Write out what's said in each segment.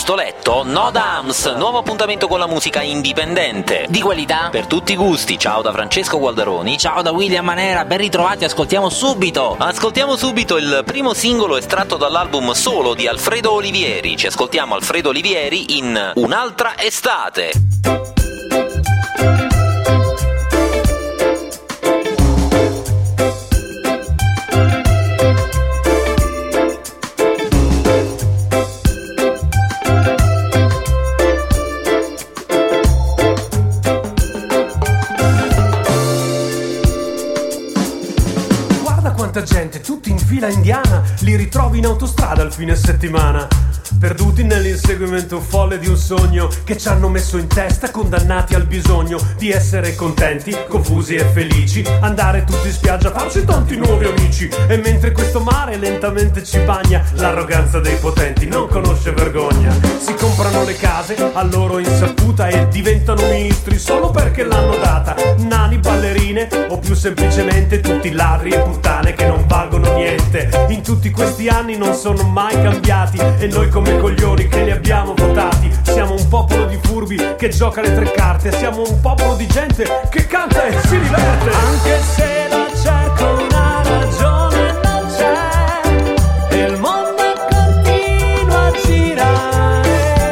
sto letto? No Dams, nuovo appuntamento con la musica indipendente. Di qualità? Per tutti i gusti, ciao da Francesco Gualdaroni. Ciao da William Manera, ben ritrovati, ascoltiamo subito il primo singolo estratto dall'album solo di Alfredo Olivieri. Ci ascoltiamo Alfredo Olivieri in Un'altra estate. Gente, tutti in fila indiana, li ritrovi in autostrada al fine settimana, perduti nell'inseguimento folle di un sogno che ci hanno messo in testa, condannati al bisogno di essere contenti, confusi e felici, andare tutti in spiaggia, farci tanti nuovi amici. E mentre questo mare lentamente ci bagna, l'arroganza dei potenti non conosce vergogna. Si comprano le case a loro insaputa e diventano ministri solo perché l'hanno data. Nani, ballerine o più semplicemente tutti ladri e puttane che non valgono niente. In tutti questi anni non sono mai cambiati e noi come coglioni che li abbiamo votati siamo un popolo di furbi che gioca le tre carte, siamo un popolo di gente che canta e si diverte. Anche se la cerco una ragione non c'è e il mondo continua a girare.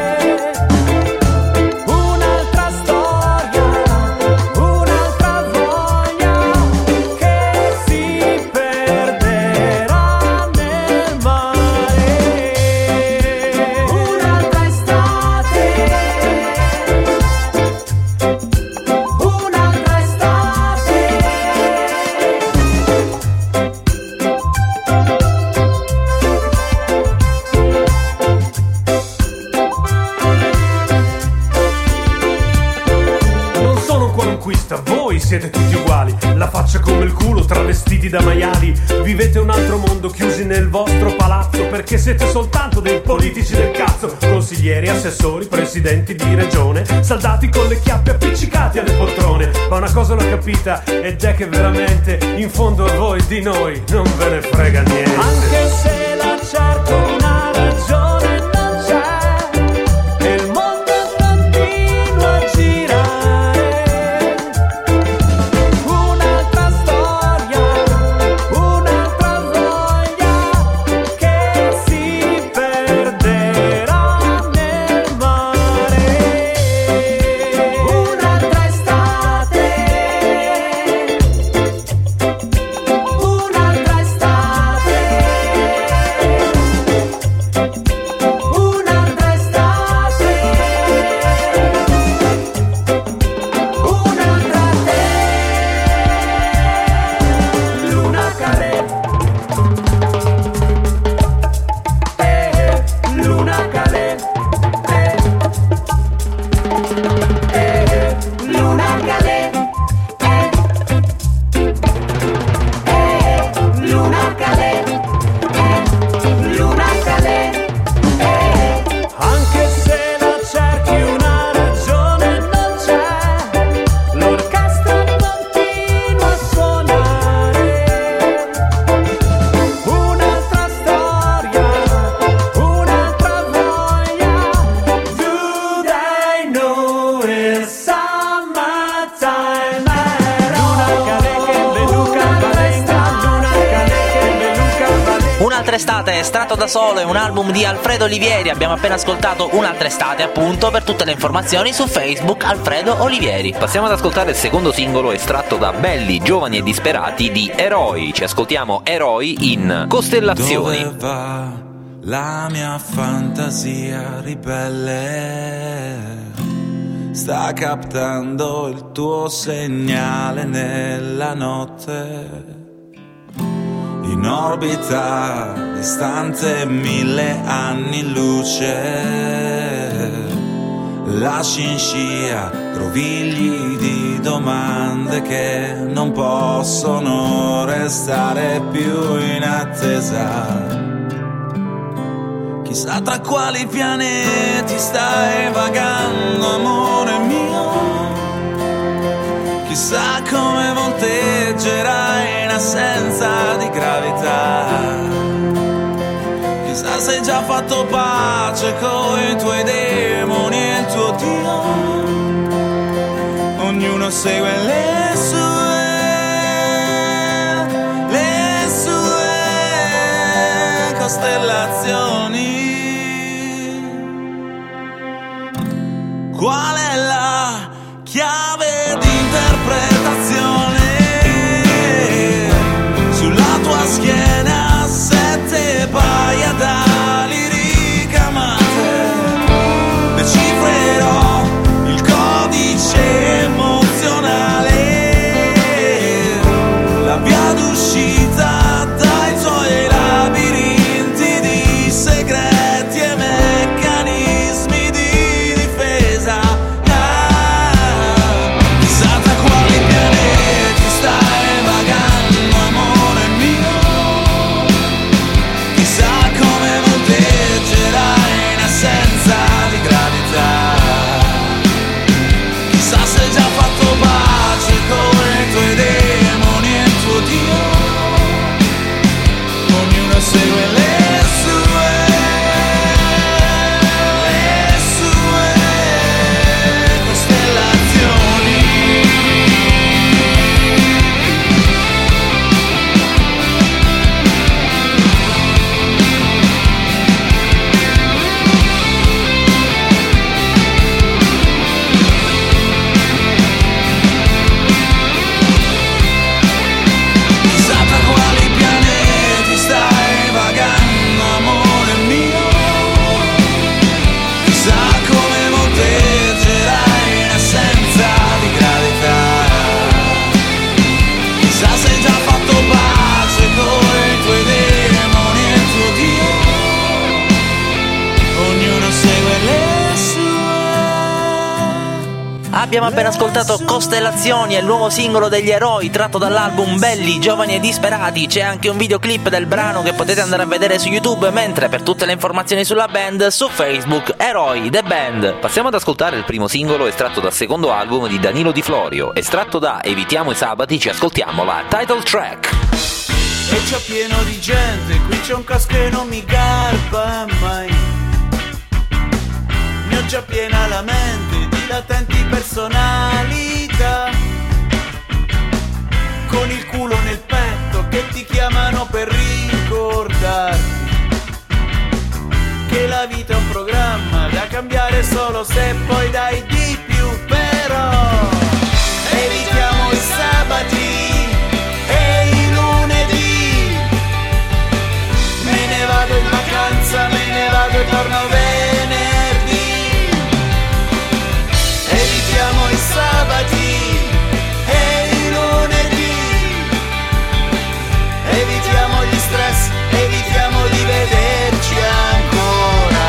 Un'altra storia, un'altra voglia che si perderà nel mare. Un'altra estate, un'altra estate. Non sono un qualunquista, voi siete tutti uguali, la faccia come il culo, travestiti da maiali. Vivete un altro mondo chiusi nel vostro palazzo perché siete soltanto dei politici del cazzo. Consiglieri, assessori, presidenti di regione, saldati con le chiappe appiccicati alle poltrone. Ma una cosa l'ho capita ed è che veramente in fondo a voi di noi non ve ne frega niente. Anche se la cerco una ragione non c'è e il mondo continua a girare. Un'altra storia, un'altra voglia che si perderà nel mare. Un'altra estate, un'altra estate, un'altra estate, un'altra te. Luna Calè, Luna Calè, Luna Calè, Luna Calè, Luna Calè. Anche se la cerchi una ragione non c'è, l'orchestra continua a suonare. Un'altra storia, un'altra voglia. Do they know it's summertime? Luna Calè che beluca valenga, Luna Calè che beluca valenga. Un'altra estate, estratto da solo, è un album di Alfredo Olivieri. Abbiamo appena ascoltato Un'altra estate, appunto. Per tutte le informazioni su Facebook Alfredo Olivieri. Passiamo ad ascoltare il secondo singolo estratto da Belli, Giovani e Disperati di Eroi. Ci ascoltiamo Eroi in Costellazioni. Dove va la mia fantasia ribelle? Sta captando il tuo segnale nella notte. In orbita, distante 1000 anni luce. Lasci in scia grovigli di domande che non possono restare più in attesa. Chissà tra quali pianeti stai vagando, amore mio. Chissà come volteggerai in assenza di gravità. Chissà se già già fatto pace con i tuoi demoni e il tuo Dio. Ognuno segue le sue costellazioni. Qual è la chiave di interpretazione? Sulla tua schiena 7 paia d'ali ricamate. Decifrerò il codice emozionale, la via d'uscita dai tuoi labirinti di segreti e meccanismi di difesa. Chissà tra quali pianeti stai vagando, amore mio. Chissà come volteggerai in assenza di gravità. Chissà se hai già fatto pace con i tuoi demoni e il tuo Dio. Ognuno segue le sue costellazioni. Chissà tra quali pianeti stai vagando, amore mio. Chissà come volteggerai in assenza di gravità. Chissà se hai già fatto pace con i tuoi demoni e il tuo Dio. Ognuno segue le sue. Abbiamo appena ascoltato Costellazioni, è il nuovo singolo degli Eroi tratto dall'album Belli, Giovani e Disperati. C'è anche un videoclip del brano che potete andare a vedere su YouTube, mentre per tutte le informazioni sulla band su Facebook Eroi The Band. Passiamo ad ascoltare il primo singolo estratto dal secondo album di Danilo Di Florio. Estratto da Evitiamo i sabati, ci ascoltiamo la title track. E c'è pieno di gente, qui c'è un caos che non mi garba mai. Ne ho già piena la mente di latenti personalità, con il culo nel petto che ti chiamano per ricordarti che la vita è un programma da cambiare solo se poi dai di più. Però evitiamo i sabati e i lunedì. Me ne vado in vacanza, me ne vado e torno venerdì. Evitiamo i sabati e i lunedì. Evitiamo gli stress, evitiamo di vederci ancora.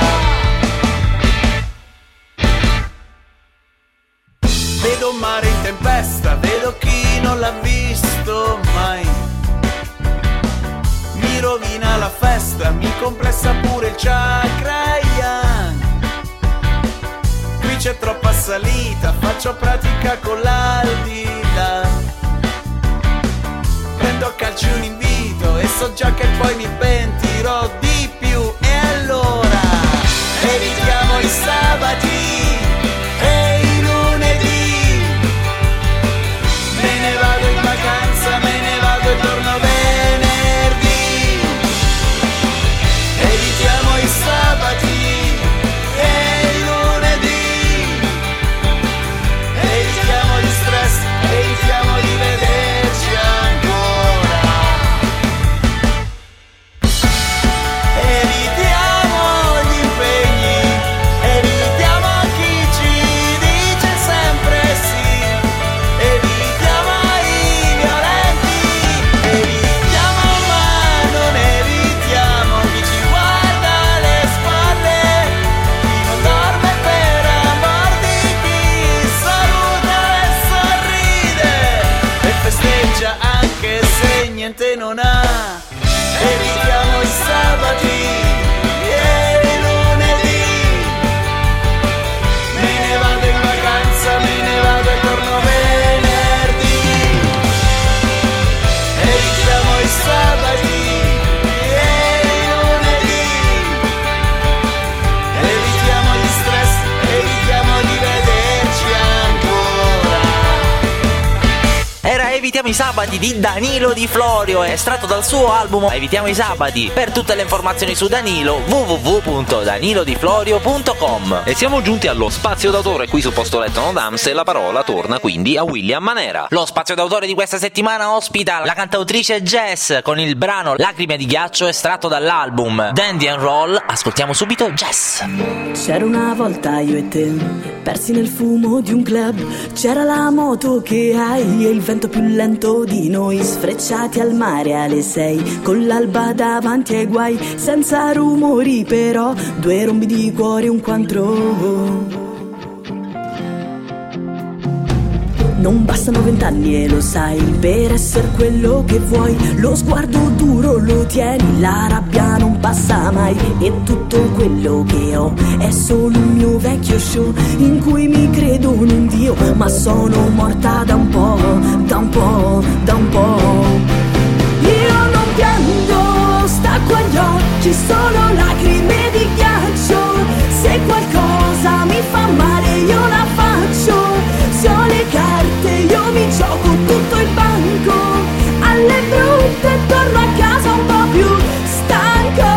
Vedo un mare in tempesta, vedo chi non l'ha visto mai. Mi rovina la festa, mi complessa pure il chakra yang. Qui c'è troppa salita, faccio pratica con l'aldilà. Prendo a calci un invito e so già che poi mi pentirò di più. E allora evitiamo i sabati e i lunedì. Me ne vado in vacanza, me ne vado e torno venerdì. Evitiamo i sabati e i lunedì. Evitiamo gli stress, evitiamo di vederci ancora. Evitiamo gli impegni, evitiamo chi ci dice sempre sì. Evitiamo i violenti, evitiamo ma non evitiamo chi ci guarda alle spalle, chi non dorme per amor di chi saluta e sorride e festeggia anche se niente non ha. Evitiamo i sabati e i lunedì. Me ne vado in vacanza, me ne vado e torno venerdì. Evitiamo i sabati e i lunedì. Evitiamo i sabati di Danilo Di Florio, è estratto dal suo album Evitiamo i sabati. Per tutte le informazioni su Danilo, www.danilodiflorio.com. E siamo giunti allo spazio d'autore qui su Posto Letto No Dams e la parola torna quindi a William Manera. Lo spazio d'autore di questa settimana ospita la cantautrice Jess con il brano Lacrime di ghiaccio estratto dall'album Dandy and Roll. Ascoltiamo subito Jess. C'era una volta io e te, persi nel fumo di un club. C'era la moto che hai e il vento più lento di noi, sfrecciati al mare alle 6, con l'alba davanti ai guai, senza rumori però, 2 rombi di cuore e un quadro. Non bastano 20 anni e lo sai, per essere quello che vuoi. Lo sguardo duro lo tieni, la rabbia non passa mai. E tutto quello che ho è solo un mio vecchio show, in cui mi credo un dio, ma sono morta da un po', da un po', da un po'. Io non piango, stacco agli occhi, solo lacrime di ghiaccio. Se qualcosa mi fa male io la faccio. Se ho le carte io mi gioco tutto il banco. Alle brutte torno a casa un po' più stanco.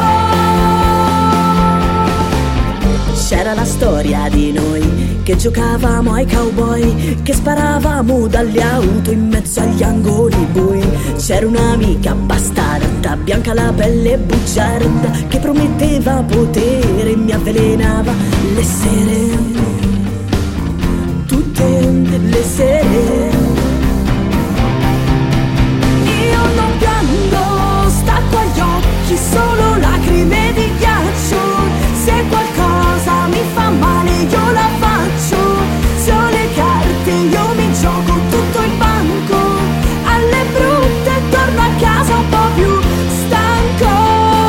C'era la storia di noi che giocavamo ai cowboy, che sparavamo dalle auto in mezzo agli angoli bui. C'era un'amica bastarda, bianca la pelle bugiarda, che prometteva potere e mi avvelenava le sere, tutte le sere. Io non piango, stacco agli occhi, solo lacrime di ghiaccio. Se qualcosa mi fa male io la faccio. Se ho le carte io mi gioco tutto il banco. Alle brutte torno a casa un po' più stanco.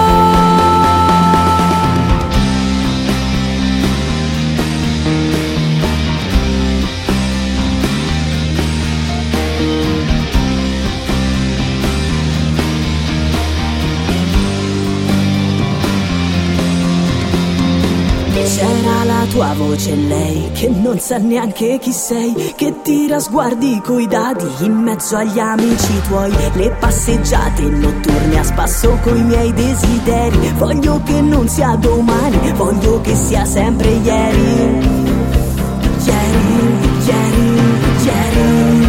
C'era la tua voce, lei, che non sa neanche chi sei, che tira sguardi coi dadi in mezzo agli amici tuoi. Le passeggiate notturne a spasso coi miei desideri. Voglio che non sia domani, voglio che sia sempre ieri. Ieri, ieri, ieri.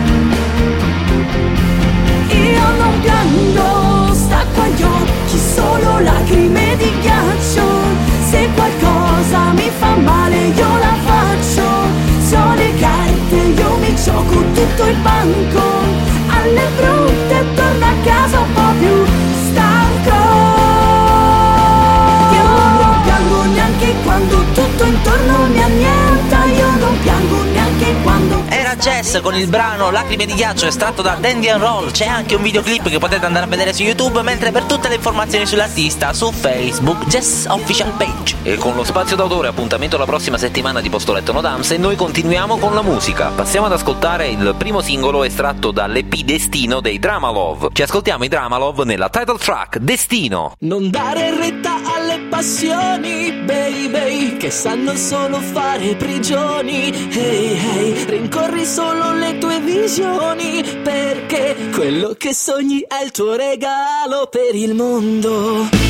Io non piango, stacco agli occhi, solo lacrime di ghiaccio. Se qualcosa mi fa male io la faccio. Se ho le carte io mi gioco tutto il banco. Alle brutte torno a casa un po' più stanco. Io non piango neanche quando tutto intorno mi annienta. Io non piango neanche quando... Era Jess con il brano Lacrime di ghiaccio estratto da Dandy and Roll. C'è anche un videoclip che potete andare a vedere su YouTube, mentre per tutte le informazioni sull'artista su Facebook Jess Official Page. E con lo spazio d'autore appuntamento la prossima settimana di Posto Letto No Dams e noi continuiamo con la musica. Passiamo ad ascoltare il primo singolo estratto dall'EP Destino dei Dramalove. Ci ascoltiamo i Dramalove nella title track Destino. Non dare retta alle passioni, baby, che sanno solo fare prigioni. Hey, hey, rincorri solo le tue visioni, perché quello che sogni è il tuo regalo per il mondo.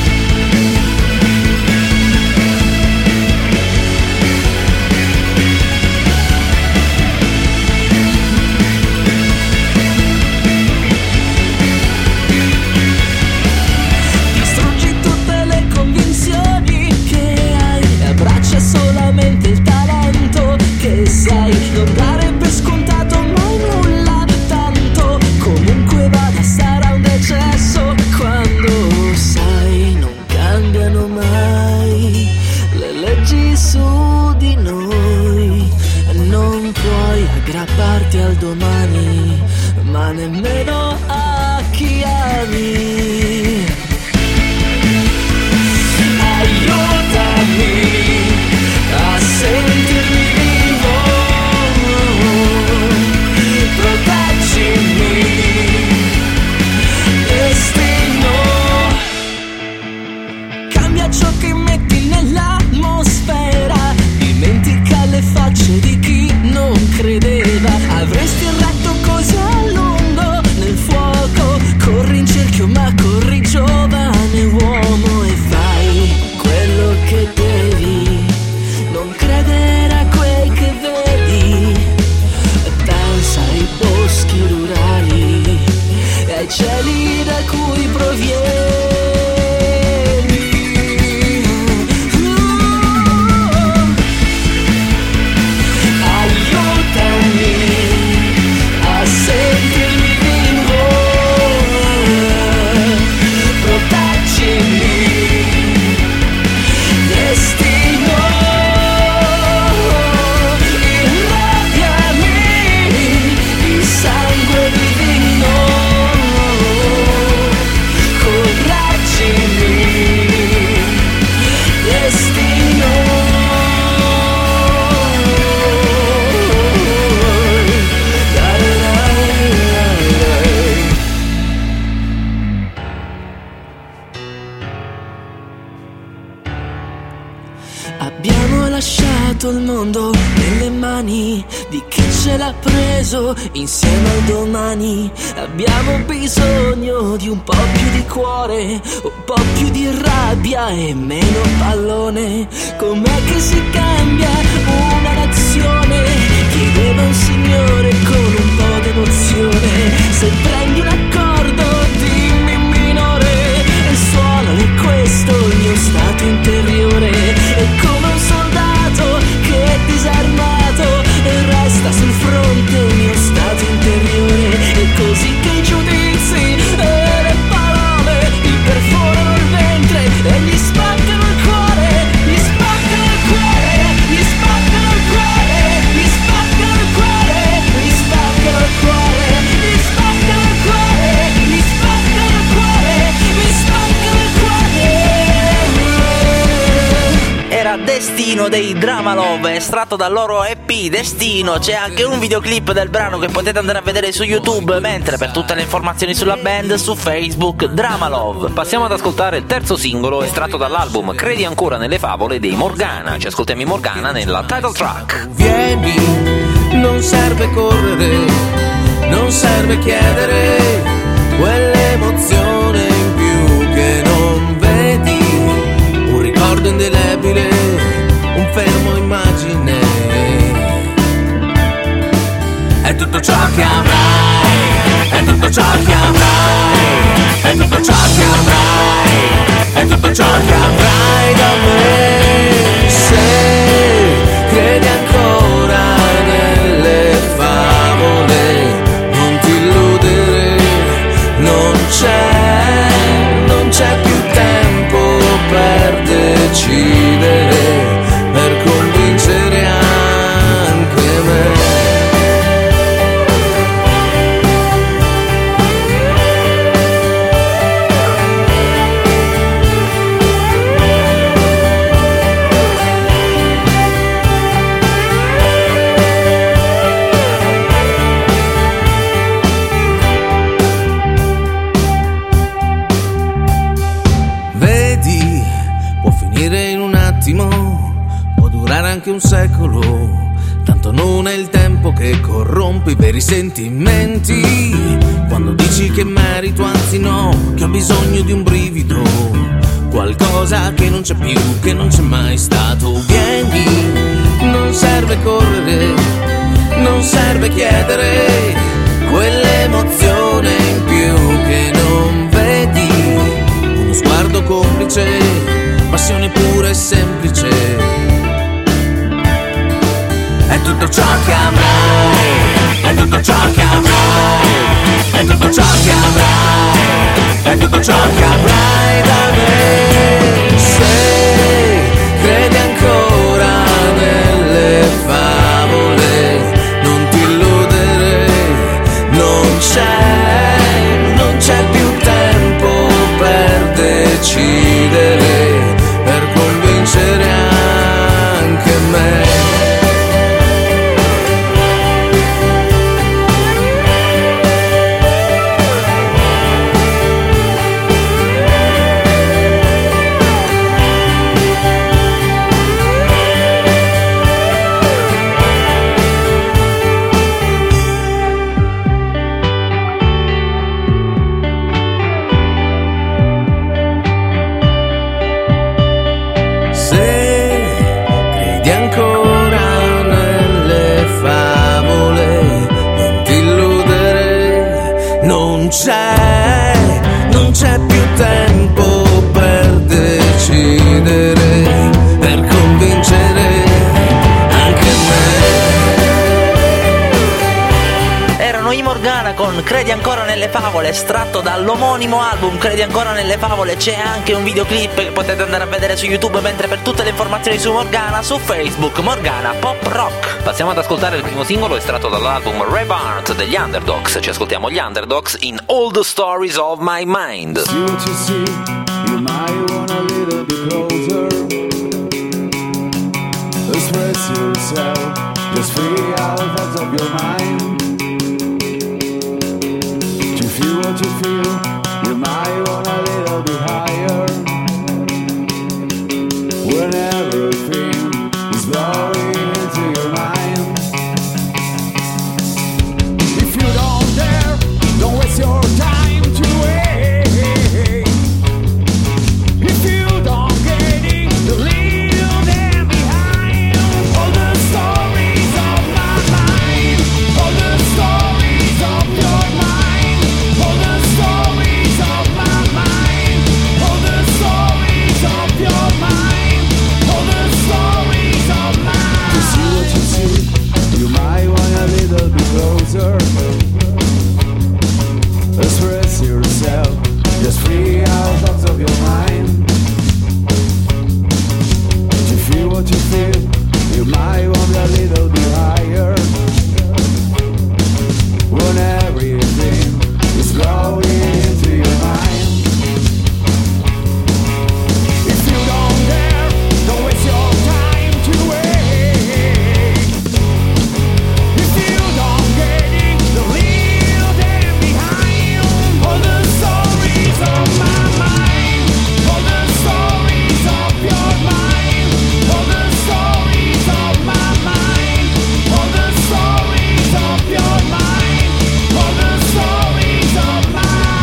Abbraccia solamente il talento che sai, non dare per scontato mai nulla, tanto comunque vada sarà un eccesso quando sai non cambiano mai le leggi su di noi. Non puoi aggrapparti al domani, ma nemmeno a chi ami. Aiutami a sentirmi vivo, proteggimi, destino. Cambia ciò che metti nell'atmosfera, dimentica le facce di chi non credeva. Avresti retto così a lungo il mondo nelle mani di chi ce l'ha preso insieme al domani. Abbiamo bisogno di un po' più di cuore, un po' più di rabbia e meno pallone. Com'è che si cambia una nazione? Chiedeva un signore con un po' d'emozione. Se prendi un accordo dimmi minore e suonalo questo il mio stato interiore. È come un soldato che è disarmato e resta sul fronte il mio stato interiore. È così che i giudizi e le parole gli perforano il ventre e gli spaccano il cuore, gli spaccano il cuore, gli spaccano il cuore, gli spaccano il cuore, gli spaccano il cuore, gli spaccano il cuore, gli spaccano il cuore, gli spaccano il cuore. Era Destino dei Drama Love, estratto dal loro EP Destino. C'è anche un videoclip del brano che potete andare a vedere su YouTube, mentre per tutte le informazioni sulla band su Facebook Drama Love. Passiamo ad ascoltare il terzo singolo estratto dall'album Credi ancora nelle favole dei Morgana. Ci ascoltiamo i Morgana nella title track. Vieni, non serve correre, non serve chiedere quell'emozione in più che non vedi. Un ricordo indelebile, un fermo immagine. È tutto ciò che avrai, è tutto ciò che avrai, è tutto ciò che avrai, è tutto ciò che avrai da me. Se credi ancora nelle favole, non ti illudere, non c'è più tempo per decidere, per convincere anche me. Può durare anche un secolo, tanto non è il tempo che corrompe i veri sentimenti. Quando dici che merito, anzi no, che ho bisogno di un brivido, qualcosa che non c'è più, che non c'è mai stato. Vieni, non serve correre, non serve chiedere quell'emozione in più che non vedi. Uno sguardo complice, passione pura e semplice. È tutto ciò che avrai, è tutto ciò che avrai, è tutto ciò che avrai, è tutto ciò che avrai da me. Se credi ancora nelle favole, non ti illudere, non c'è più tempo per decidere, per convincere anche me. Non c'è più tempo per decidere, per convincere anche me. Erano i Morgana con Credi ancora nelle favole, estratto dall'omonimo album Credi ancora nelle favole. C'è anche un videoclip che potete andare a vedere su YouTube, mentre per tutte le informazioni su Morgana su Facebook Morgana Pop Rock. Passiamo ad ascoltare il primo singolo estratto dall'album Rebirth degli Underdogs. Ci ascoltiamo gli Underdogs in All the Stories of My Mind. See what you see, you might want a little bit closer. Express yourself, just free all thoughts of your mind. To feel what you feel, you might want a little bit higher. When everything is blowing your mind. To feel what you feel, you might want a little bit higher. When everything is flowing into your mind. If you don't dare, don't waste your time to wait. If you don't get it, don't leave them behind. All the stories of my mind, all the stories of your mind, all the stories of my mind, all the stories of your mind, all the stories of mine.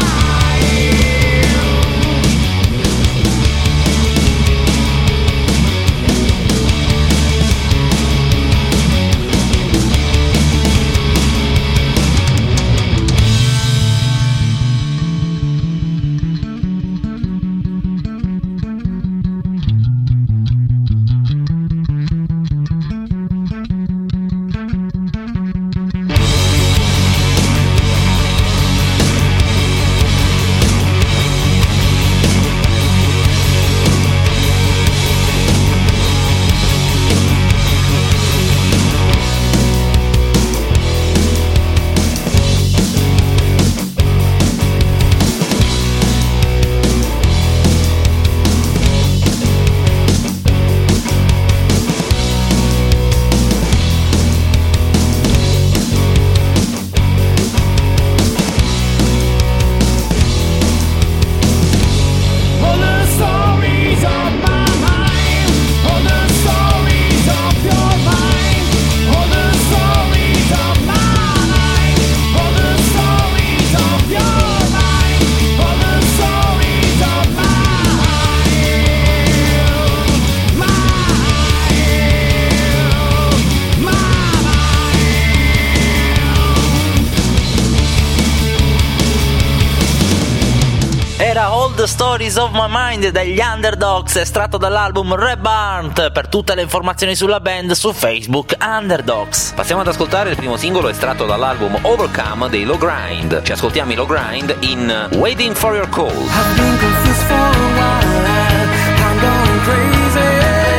All the Stories of My Mind degli Underdogs, estratto dall'album Reburnt. Per tutte le informazioni sulla band su Facebook Underdogs. Passiamo ad ascoltare il primo singolo estratto dall'album Overcome dei Low Grind. Ci ascoltiamo i Low Grind in Waiting for Your Call. I've been confused for a while, I'm going crazy.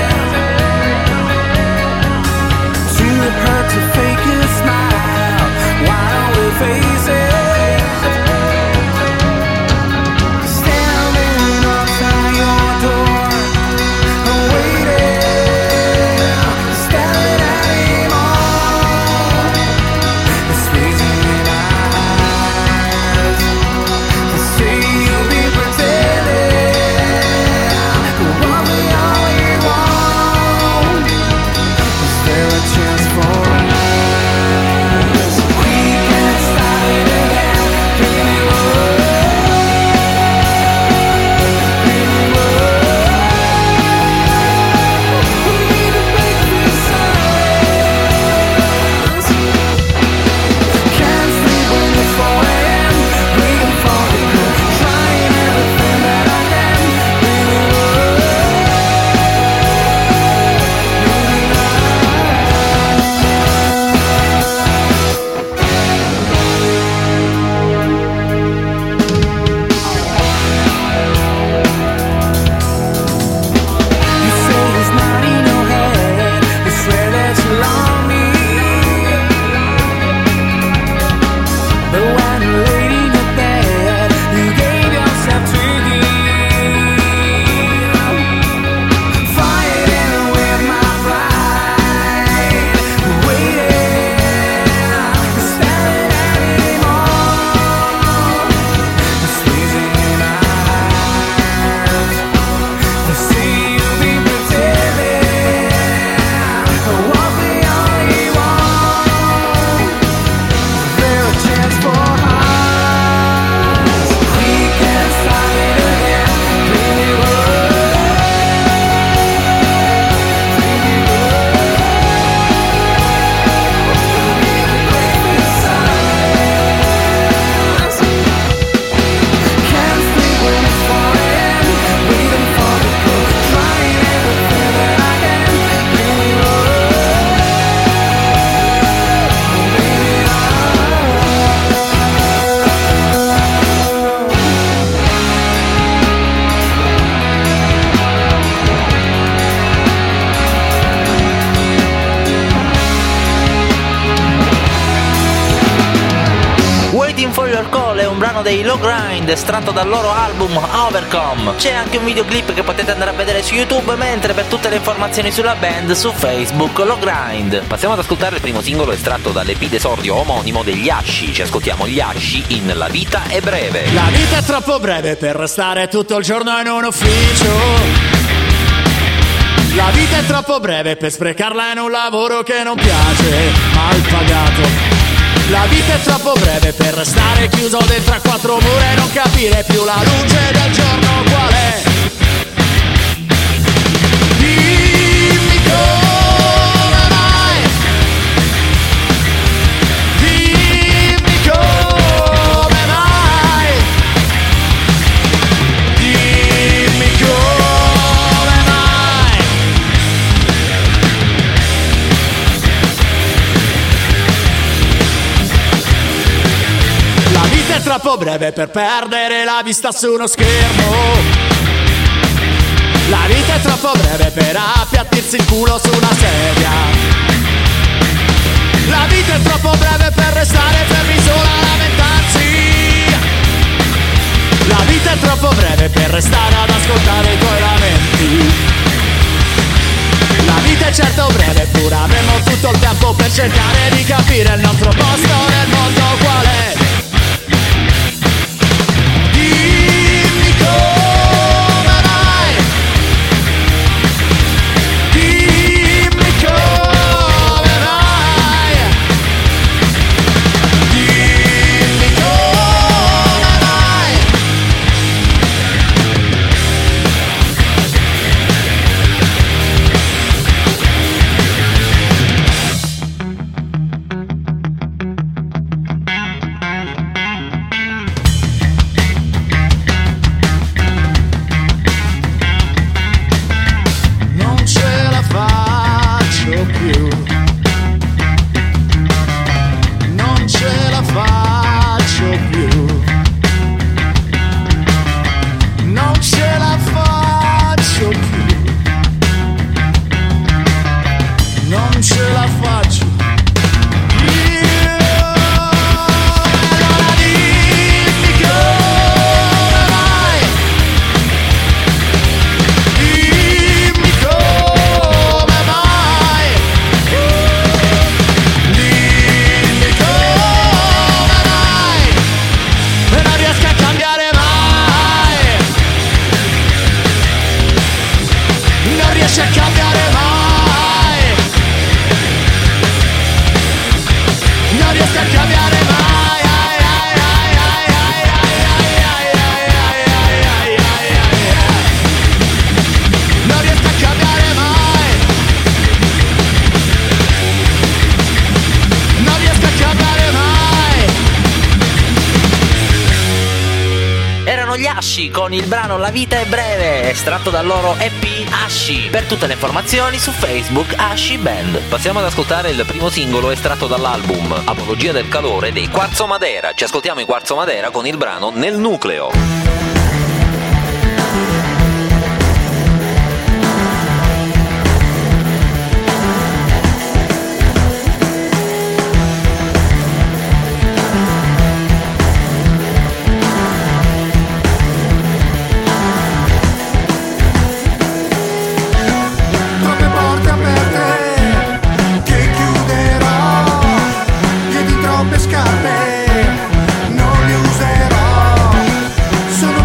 Too hurt to fake a smile, why don't we face it? Standing outside your door, I'm waiting, staring at him all. It's freezing in my eyes. To see you be pretending, want me all you want. Is there a chance for us? Waiting for Your Call è un brano dei Low Grind estratto dal loro album Overcome. C'è anche un videoclip che potete andare a vedere su YouTube, mentre per tutte le informazioni sulla band su Facebook Low Grind. Passiamo ad ascoltare il primo singolo estratto dall'EP d'esordio omonimo degli Asci. Ci ascoltiamo gli Asci in La vita è breve. La vita è troppo breve per restare tutto il giorno in un ufficio. La vita è troppo breve per sprecarla in un lavoro che non piace, mal pagato. La vita è troppo breve per restare chiuso dentro a quattro mura e non capire più la luce del giorno qual è. Dimmi come mai. Dimmi come mai. Dimmi come mai. La vita è troppo breve per perdere la vista su uno schermo. La vita è troppo breve per appiattirsi il culo su una sedia. La vita è troppo breve per restare fermi solo a lamentarsi. La vita è troppo breve per restare ad ascoltare i tuoi lamenti. La vita è certo breve, pure avremo tutto il tempo per cercare di capire il nostro posto nel mondo qual è. Dimmi come mai. Dimmi come mai. Dimmi come mai. Non ce la faccio più. Non ce la faccio più. Non ce la faccio più. Non ce la faccio più. Allora dimmi come mai. Dimmi come mai. Dimmi come mai. E non riesco a cambiare mai. Non riesci a cambiare mai. Non riesco a cambiare mai. Non riesco a cambiare mai. Non riesco a cambiare mai. Erano gli Asci con il brano La vita è breve, estratto dal loro EP Asci. Per tutte le informazioni su Facebook Asci Band. Passiamo ad ascoltare il primo singolo estratto dall'album Apologia del calore dei Quarzo Madera. Ci ascoltiamo i Quarzo Madera con il brano Nel nucleo. Troppe porte aperte che chiuderò, piedi troppe scarpe non le userò, sono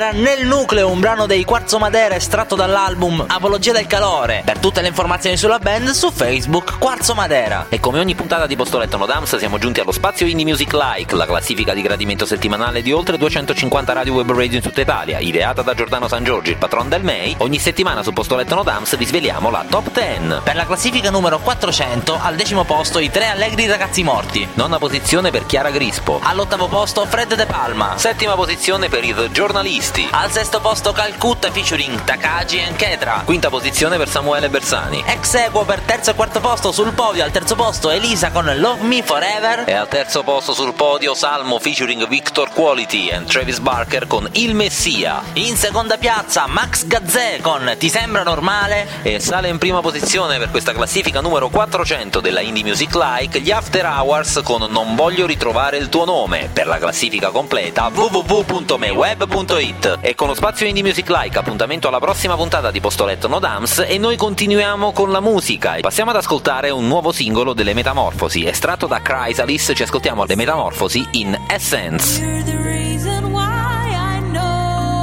era Nel Nucleo, un brano dei Quarzo Madera estratto dall'album Apologia del Calore. Per tutte le informazioni sulla band su Facebook Quarzo Madera. E come ogni puntata di Postoletto No Dams siamo giunti allo spazio Indie Music Like, la classifica di gradimento settimanale di oltre 250 radio web radio in tutta Italia, ideata da Giordano San Giorgi, il patron del MEI. Ogni settimana su Postoletto No Dams vi sveliamo la top 10. Per la classifica numero 400, al 10° posto i Tre Allegri Ragazzi Morti. Nona posizione per Chiara Grispo. All'8° posto Fred De Palma. Settima posizione per i The Giornalisti. Al 6° posto Calcutta featuring Takagi e Ketra. Quinta posizione per Samuele Bersani. Ex equo per 3° e 4° posto sul podio. Al 3° posto Elisa con Love Me Forever. E al 3° posto sul podio Salmo featuring Victor Quality e Travis Barker con Il Messia. In seconda piazza Max Gazzè con Ti Sembra Normale. E sale in prima posizione per questa classifica numero 400 della Indie Music Like gli After Hours con Non voglio ritrovare il tuo nome. Per la classifica completa www.meweb.it. E con lo spazio Indie Music Like appuntamento alla prossima puntata di Postoletto No Dams e noi continuiamo con la musica. Passiamo ad ascoltare un nuovo singolo delle Metamorfosi estratto da Chrysalis. Ci ascoltiamo le Metamorfosi in Essence. You're the reason why I know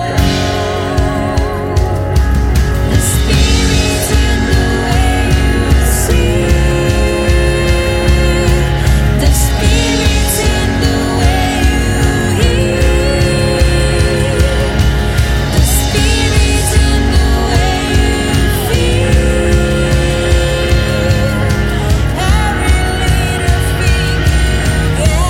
the spirit's in the way you see. The spirit's in the way you hear. The spirit's in the way you feel. Every little thing you get.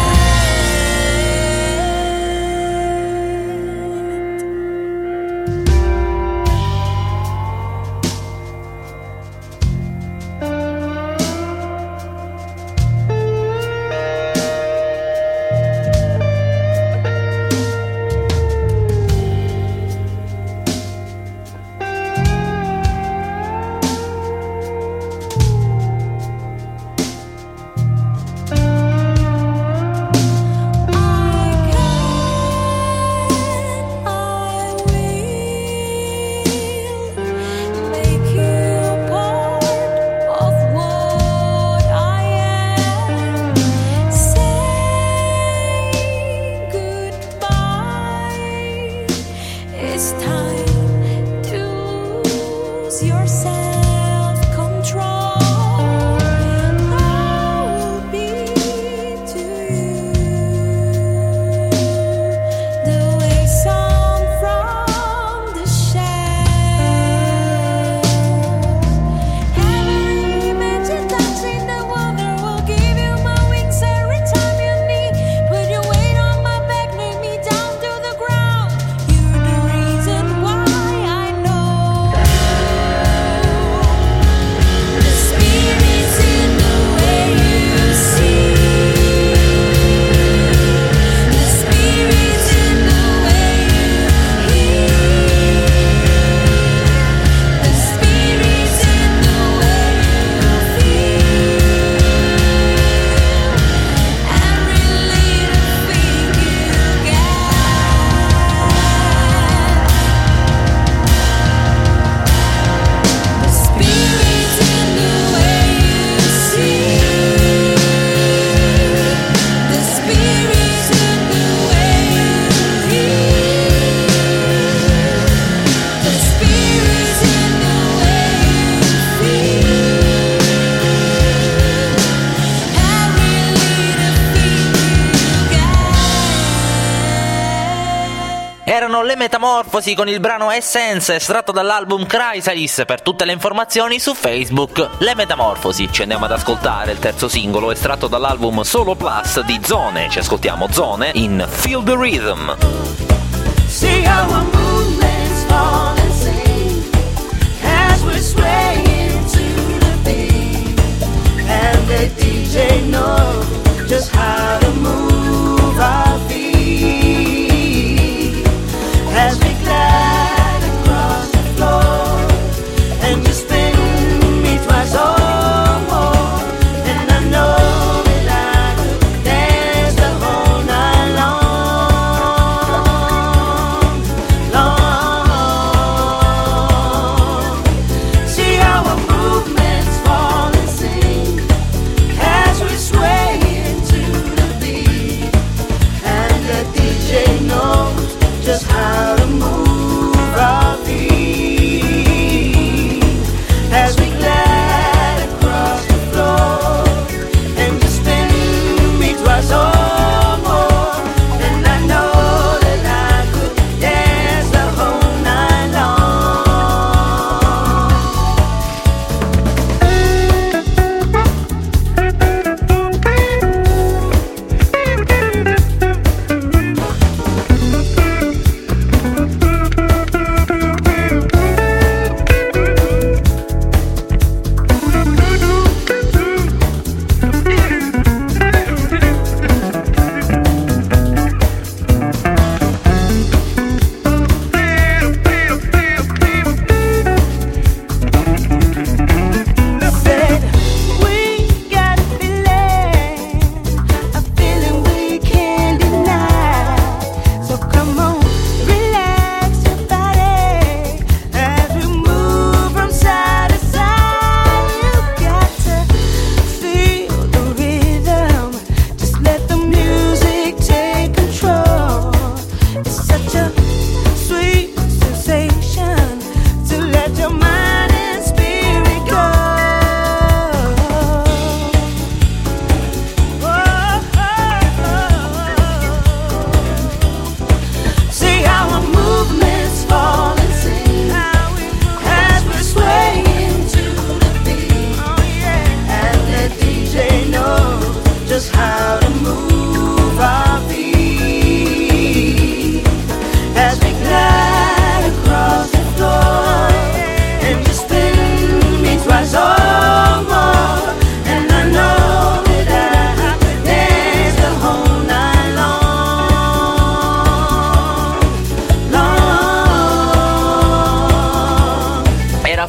It's time to lose your self-control. I will be to you the way some from the shell. Every image you touch in the water will give you my wings every time you need. Put your weight on my back, lay me down to the ground. You're the reason why I know the spirit's in the way you see. The spirit's in the way you hear. The spirit's in the way you feel. Every little thing you get. The spirit's in the way you see. The spirit's in the way you hear. The spirit's in the way you feel. Every little thing you get. Erano le Metamorfosi con il brano Essence estratto dall'album Chrysalis. Per tutte le informazioni su Facebook Le Metamorfosi. Ci andiamo ad ascoltare il terzo singolo estratto dall'album Solo Plus di Zone. Ci ascoltiamo Zone in Feel the Rhythm. See our movements fall and sing as we're swaying to the beat, and the DJ knows just how to move our feet as we glide across the floor, and you spin me twice or more, and I know that I could dance the whole night long.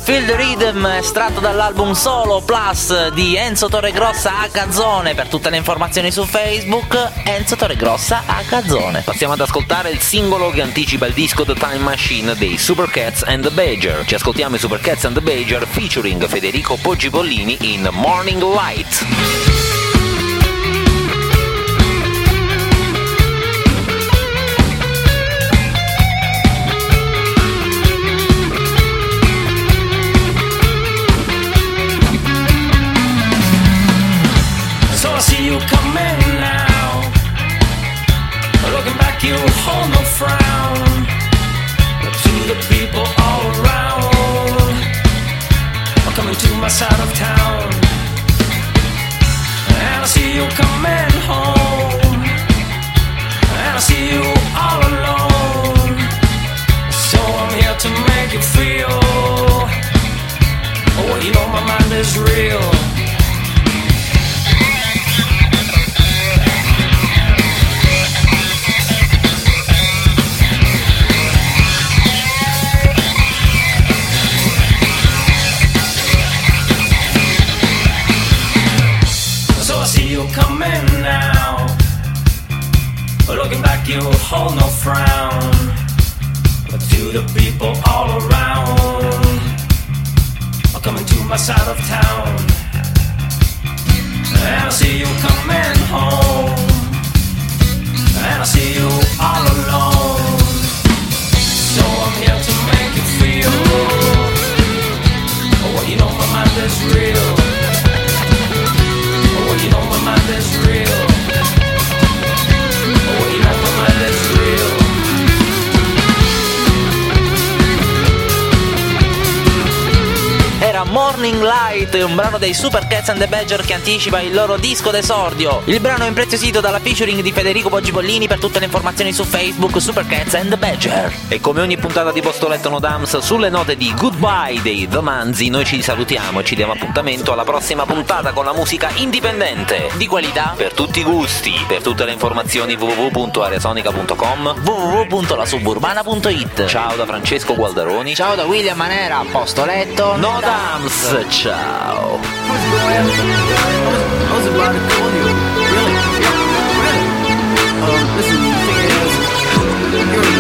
Feel the Rhythm, estratto dall'album Solo Plus di Enzo Torregrossa a Cazzone. Per tutte le informazioni su Facebook, Enzo Torregrossa a Cazzone. Passiamo ad ascoltare il singolo che anticipa il disco The Time Machine dei Supercats and the Badger. Ci ascoltiamo i Supercats and the Badger featuring Federico Poggi Pollini in Morning Light. So I see you coming now. Looking back, you hold no frown. To the people all around, coming to my side of town. And I see you coming home. And I see you all alone. So I'm here to make you feel. Oh, you know my mind is real. Coming now, looking back you hold no frown. But to the people all around, coming to my side of town. And I see you coming home. And I see you all alone. So I'm here to make you feel. Oh, you know my mind is real. Oh, you know my mind is real. Oh, you know my mind is real. Era Morning Light, un brano dei Supercats and the Badger che anticipa il loro disco d'esordio. Il brano è impreziosito dalla featuring di Federico Poggi Pollini. Per tutte le informazioni su Facebook, Supercats and the Badger. E come ogni puntata di Postoletto No Dams, sulle note di Goodbye dei The Manzi, noi ci salutiamo e ci diamo appuntamento alla prossima puntata con la musica indipendente Di qualità, per tutti i gusti. Per tutte le informazioni www.areasonica.com, www.lasuburbana.it. Ciao da Francesco Gualdaroni. Ciao da William Manera, Postoletto No Dams, ciao. I was about to call you. Really? Listen, the thing is, you're